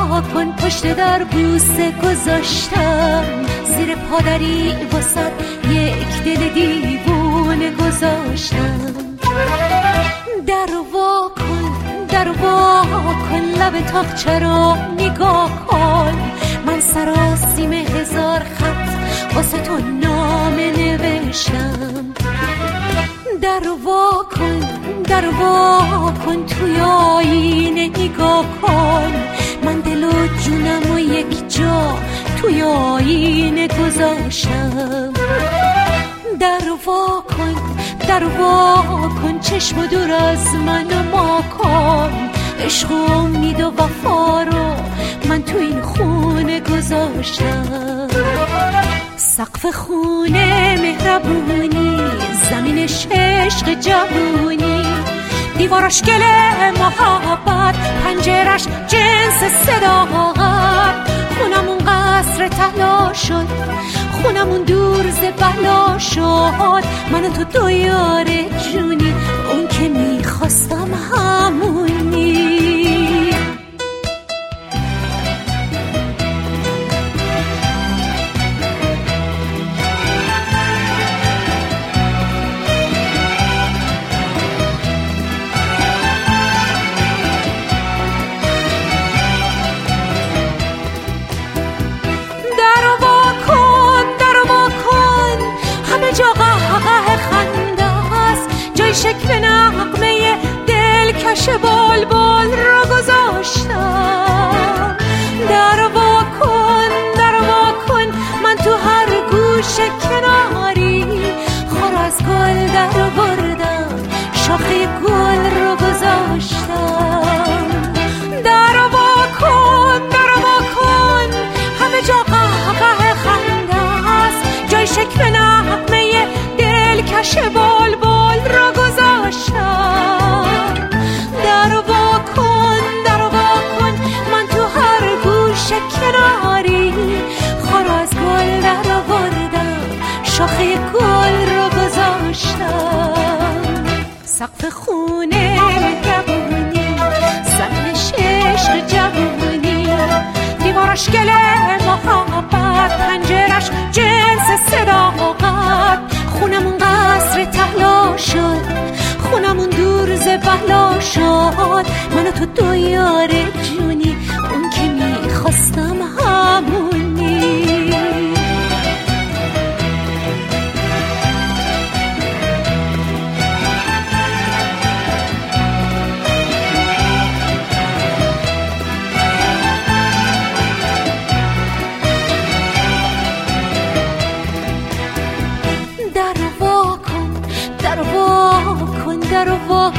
وا کن، پشت در بوسه گذاشتم، زیر پادری واسد یک دل دیوونه گذاشتم. در وا کن لب تاقچه رو نگاه کن، من سراسیم 1000 خط واسه تو نامه نوشتم. در وا کن توی آینه نگاه کن، من دل و جونم و یک جا توی آینه گذاشتم. در وا کن چشم دور از من ما کن، عشق و امید و وفا رو من تو این خونه گذاشتم. سقف خونه مهربونی، زمینش عشق جوونی، دیوارش گل محبت، پنجرش جنس صداقت. خونمون قصر طلا شد، خونمون دور ز بلا شد، من و تو دو یار جونی، اون که میخواستم همونی. شکل نغمه دلکش بلبل را گذاشتم. در وا کن من تو هر گوشه کناری، خار از گل در بردم، شاخه گل رو گذاشتم. در وا کن همه جا قهقه خنده است، جای شکل نغمه دلکش بلبل را گذاشتم. در وا کن من تو هر گوشه کناری، خار از گل در بردم، شاخه گل رو گذاشتم. سقف خونه مهربونی، زمینش عشق جوونی، دیوارش گل محبت، پنجرش جنس صداقت. خونمون قصر طلا شد، خونمون دور ز بلا شد، من و تو دو یار جونی، اون که میخواستم همونی. در وا